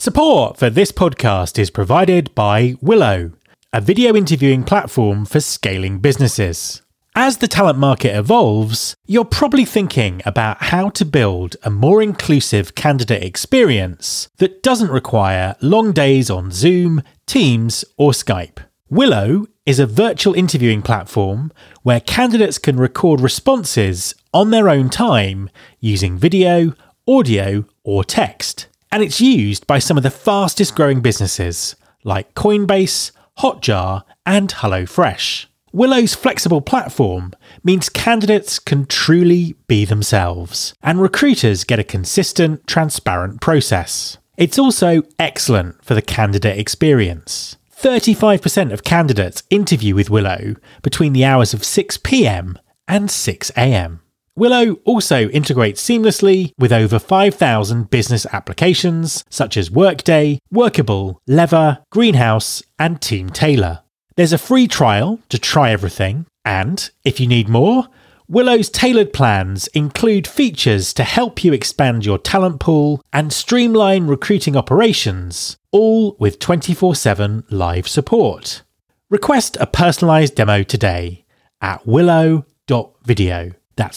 Support for this podcast is provided by Willow, a video interviewing platform for scaling businesses. As the talent market evolves, you're probably thinking about how to build a more inclusive candidate experience that doesn't require long days on Zoom, Teams, or Skype. Willow is a virtual interviewing platform where candidates can record responses on their own time using video, audio, or text. And it's used by some of the fastest growing businesses like Coinbase, Hotjar, and HelloFresh. Willow's flexible platform means candidates can truly be themselves, and recruiters get a consistent, transparent process. It's also excellent for the candidate experience. 35% of candidates interview with Willow between the hours of 6 p.m. and 6 a.m. Willow also integrates seamlessly with over 5,000 business applications such as Workday, Workable, Lever, Greenhouse, and Team Tailor. There's a free trial to try everything, and if you need more, Willow's tailored plans include features to help you expand your talent pool and streamline recruiting operations, all with 24/7 live support. Request a personalised demo today at willow.video. That's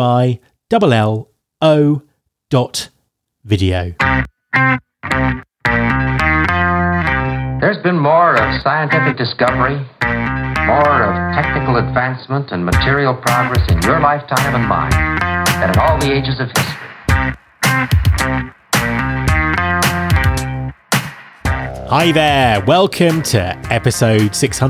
WILLO.video. There's been more of scientific discovery, more of technical advancement and material progress in your lifetime and mine than in all the ages of history. Hi there, welcome to episode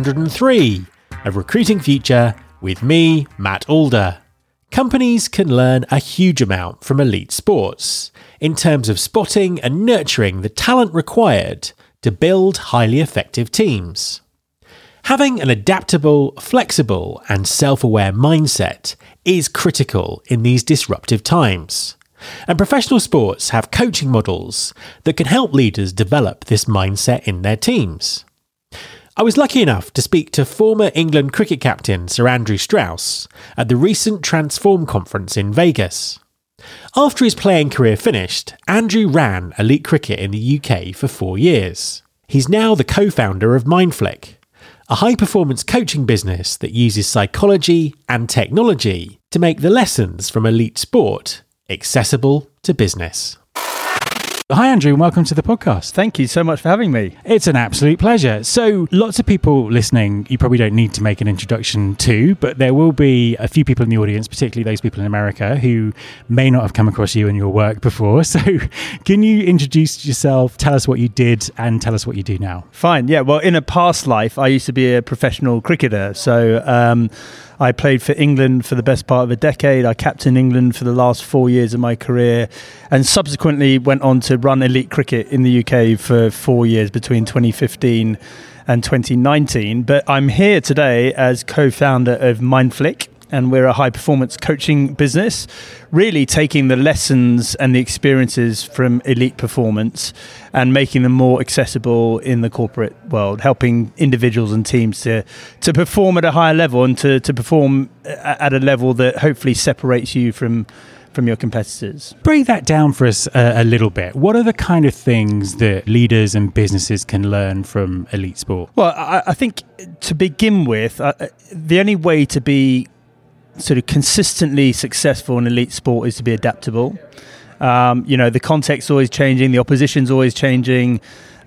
603 of Recruiting Future with me, Matt Alder. Companies can learn a huge amount from elite sports in terms of spotting and nurturing the talent required to build highly effective teams. Having an adaptable, flexible, and self-aware mindset is critical in these disruptive times. And professional sports have coaching models that can help leaders develop this mindset in their teams. I was lucky enough to speak to former England cricket captain Sir Andrew Strauss at the recent Transform conference in Vegas. After his playing career finished, Andrew ran elite cricket in the UK for 4 years. He's now the co-founder of Mindflick, a high-performance coaching business that uses psychology and technology to make the lessons from elite sport accessible to business. Hi Andrew, and welcome to the podcast. Thank you so much for having me. It's an absolute pleasure. So lots of people listening, you probably don't need to make an introduction to, but there will be a few people in the audience, particularly those people in America who may not have come across you and your work before. So can you introduce yourself, tell us what you did and tell us what you do now? Fine. Yeah. Well, in a past life, I used to be a professional cricketer. So I played for England for the best part of a decade. I captained England for the last 4 years of my career and subsequently went on to run elite cricket in the UK for 4 years between 2015 and 2019. But I'm here today as co-founder of Mindflick, and we're a high-performance coaching business, really taking the lessons and the experiences from elite performance and making them more accessible in the corporate world, helping individuals and teams to perform at a higher level and to perform at a level that hopefully separates you from your competitors. Break that down for us a little bit. What are the kind of things that leaders and businesses can learn from elite sport? Well, I think to begin with, the only way to be sort of consistently successful in elite sport is to be adaptable. The context's always changing, the opposition's always changing.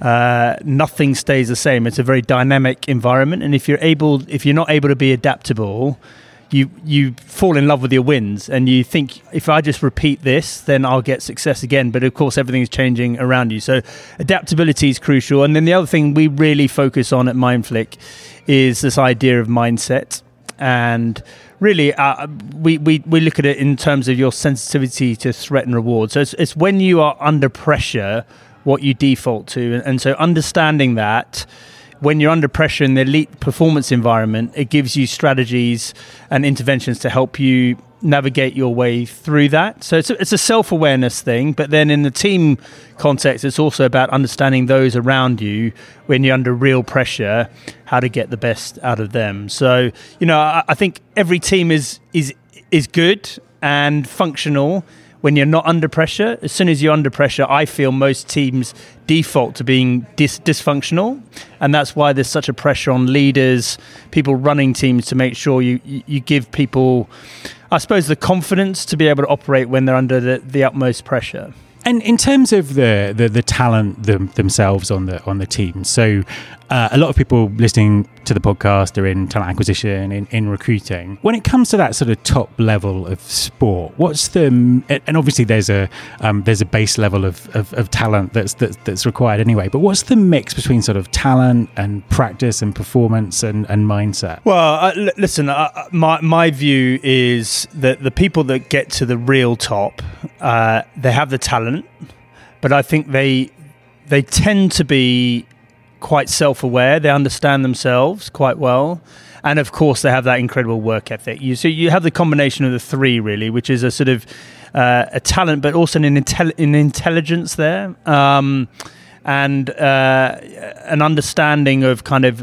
Nothing stays the same. It's a very dynamic environment, and if you're not able to be adaptable, you fall in love with your wins, and you think, if I just repeat this, then I'll get success again. But of course, everything's changing around you. So adaptability is crucial. And then the other thing we really focus on at Mindflick is this idea of mindset. And really, we look at it in terms of your sensitivity to threat and reward. So it's when you are under pressure, what you default to. And so understanding that when you're under pressure in the elite performance environment, it gives you strategies and interventions to help you navigate your way through that. So it's a self-awareness thing, but then in the team context, it's also about understanding those around you when you're under real pressure, how to get the best out of them. So, I think every team is good and functional when you're not under pressure. As soon as you're under pressure, I feel most teams default to being dysfunctional, and that's why there's such a pressure on leaders, people running teams, to make sure you give people, I suppose, the confidence to be able to operate when they're under the utmost pressure. And in terms of the talent themselves on the team, so a lot of people listening to the podcast are in talent acquisition, in recruiting. When it comes to that sort of top level of sport, what's and obviously there's a base level of talent that's required anyway. But what's the mix between sort of talent and practice and performance and mindset? Well, listen, my view is that the people that get to the real top, they have the talent, but I think they tend to be quite self-aware. They understand themselves quite well, and of course they have that incredible work ethic. So you have the combination of the three, really, which is a sort of a talent, but also an intelligence there, and an understanding of kind of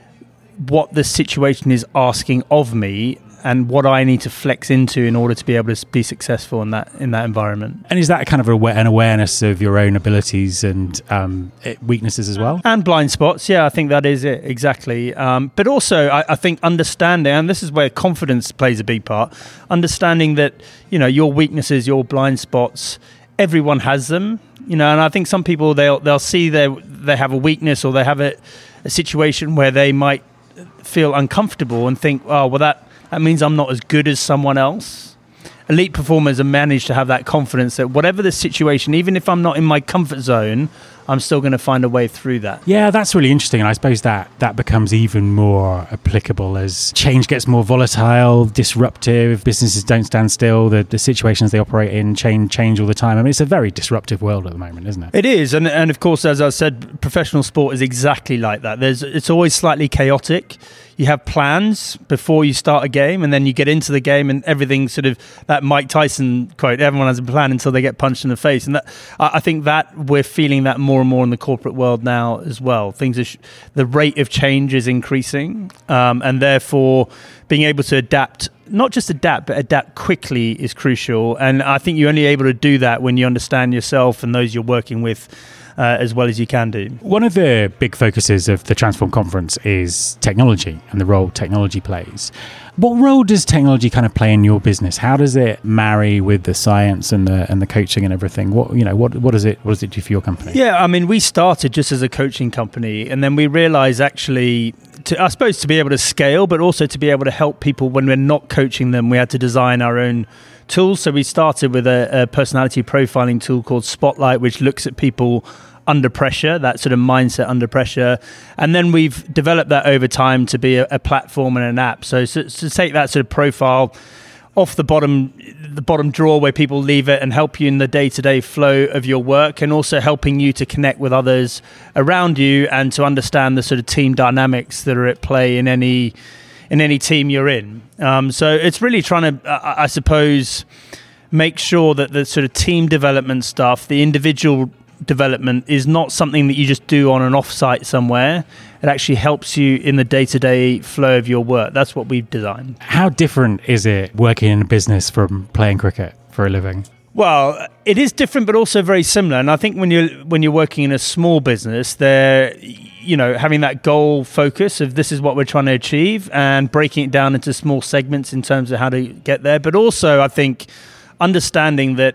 what the situation is asking of me and what I need to flex into in order to be able to be successful in that environment. And is that kind of an awareness of your own abilities and weaknesses as well? And blind spots, yeah, I think that is it, exactly. But also, I think understanding, and this is where confidence plays a big part, understanding that, your weaknesses, your blind spots, everyone has them, and I think some people, they'll see they have a weakness, or they have a situation where they might feel uncomfortable and think, oh, well, that means I'm not as good as someone else. Elite performers have managed to have that confidence that whatever the situation, even if I'm not in my comfort zone, I'm still going to find a way through that. Yeah, that's really interesting. And I suppose that becomes even more applicable as change gets more volatile, disruptive, businesses don't stand still, the situations they operate in change all the time. I mean, it's a very disruptive world at the moment, isn't it? It is. And of course, as I said, professional sport is exactly like that. It's always slightly chaotic. You have plans before you start a game, and then you get into the game and everything sort of, that Mike Tyson quote, everyone has a plan until they get punched in the face. And that, I think that we're feeling that more and more in the corporate world now as well. Things are the rate of change is increasing, and therefore being able to adapt, not just adapt, but adapt quickly is crucial. And I think you're only able to do that when you understand yourself and those you're working with as well as you can do. One of the big focuses of the Transform Conference is technology and the role technology plays. What role does technology kind of play in your business? How does it marry with the science and the coaching and everything? What does it do for your company? Yeah, I mean, we started just as a coaching company, and then we realized actually, to be able to scale, but also to be able to help people when we're not coaching them, we had to design our own tools. So we started with a personality profiling tool called Spotlight, which looks at people under pressure, that sort of mindset under pressure. And then we've developed that over time to be a platform and an app. So to take that sort of profile off the bottom drawer where people leave it and help you in the day-to-day flow of your work, and also helping you to connect with others around you and to understand the sort of team dynamics that are at play in any team you're in. So it's really trying to, I suppose, make sure that the sort of team development stuff, the individual development, is not something that you just do on an off-site somewhere. It actually helps you in the day-to-day flow of your work. That's what we've designed. How different is it working in a business from playing cricket for a living? Well, it is different, but also very similar. And I think when you're working in a small business, there, having that goal focus of this is what we're trying to achieve, and breaking it down into small segments in terms of how to get there. But also, I think understanding that,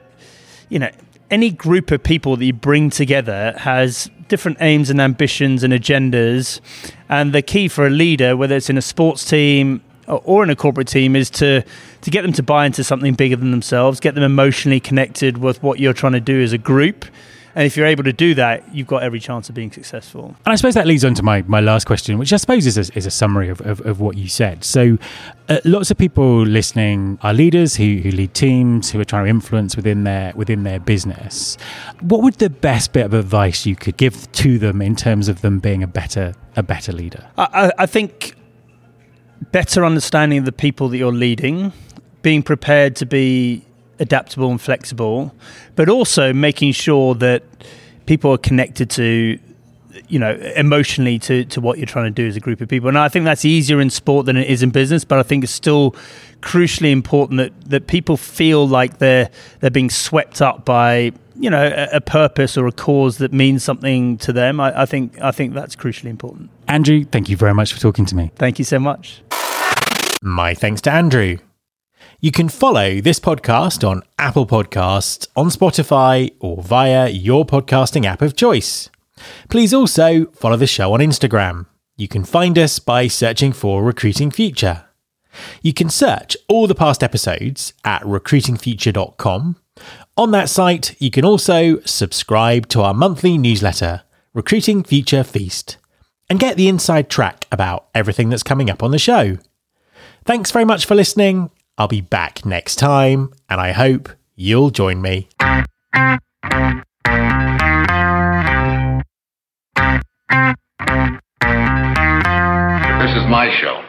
any group of people that you bring together has different aims and ambitions and agendas. And the key for a leader, whether it's in a sports team or in a corporate team, is to get them to buy into something bigger than themselves, get them emotionally connected with what you're trying to do as a group. And if you're able to do that, you've got every chance of being successful. And I suppose that leads on to my last question, which I suppose is a summary of what you said. So lots of people listening are leaders who lead teams, who are trying to influence within their business. What would the best bit of advice you could give to them in terms of them being a better leader? I think better understanding the people that you're leading, being prepared to be adaptable and flexible, but also making sure that people are connected to emotionally to what you're trying to do as a group of people. And I think that's easier in sport than it is in business, but I think it's still crucially important that people feel like they're being swept up by a purpose or a cause that means something to them. I think that's crucially important. Andrew, thank you very much for talking to me. Thank you so much. My thanks to Andrew. You can follow this podcast on Apple Podcasts, on Spotify, or via your podcasting app of choice. Please also follow the show on Instagram. You can find us by searching for Recruiting Future. You can search all the past episodes at recruitingfuture.com. On that site, you can also subscribe to our monthly newsletter, Recruiting Future Feast, and get the inside track about everything that's coming up on the show. Thanks very much for listening. I'll be back next time, and I hope you'll join me. This is my show.